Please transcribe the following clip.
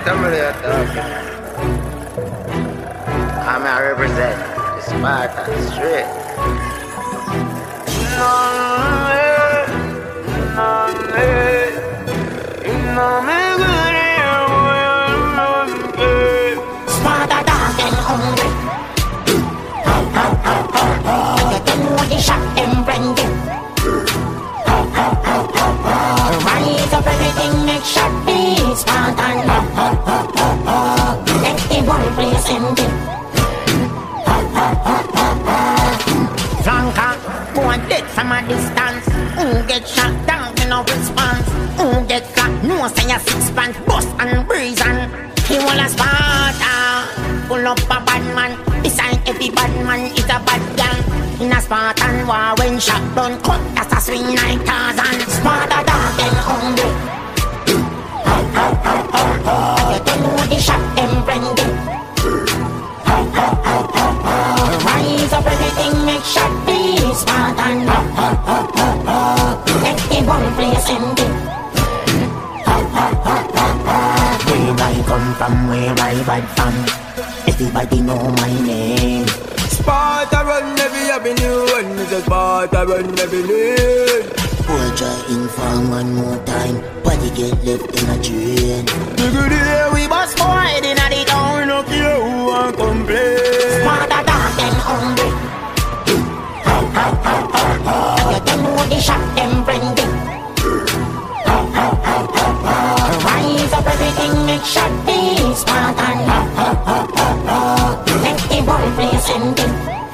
somebody are talking. I'm a represent the Spartan straight. Sparta dark and hungry. You know the shot them branding. Rise up everything, make shot be Spartan. Let the one place empty. Flanker, go and dead from a distance. Who get shot down with no response? Who get flat, no say a six-pants, bust and breeze and he want a Sparta. Pull up a bad man, beside every bad man is a bad gang. In a Spartan war when shot done cut, that's a swing like Tarzan. Sparta dark and hungry. You don't know the shot them branding. Rise up everything, make shot be Spartan. Let the one place empty. Where I come from, where I ride from, everybody know my name. Sparta run every avenue, and it's a Sparta run every lane. Soldier inform one more time, body get left in a drain. Every day we bust forward in the town, no care who won't complain. Sparta dark and hungry. You don't know the shot them branding. Rise up everything, make shot be Spartan. Let the one place empty.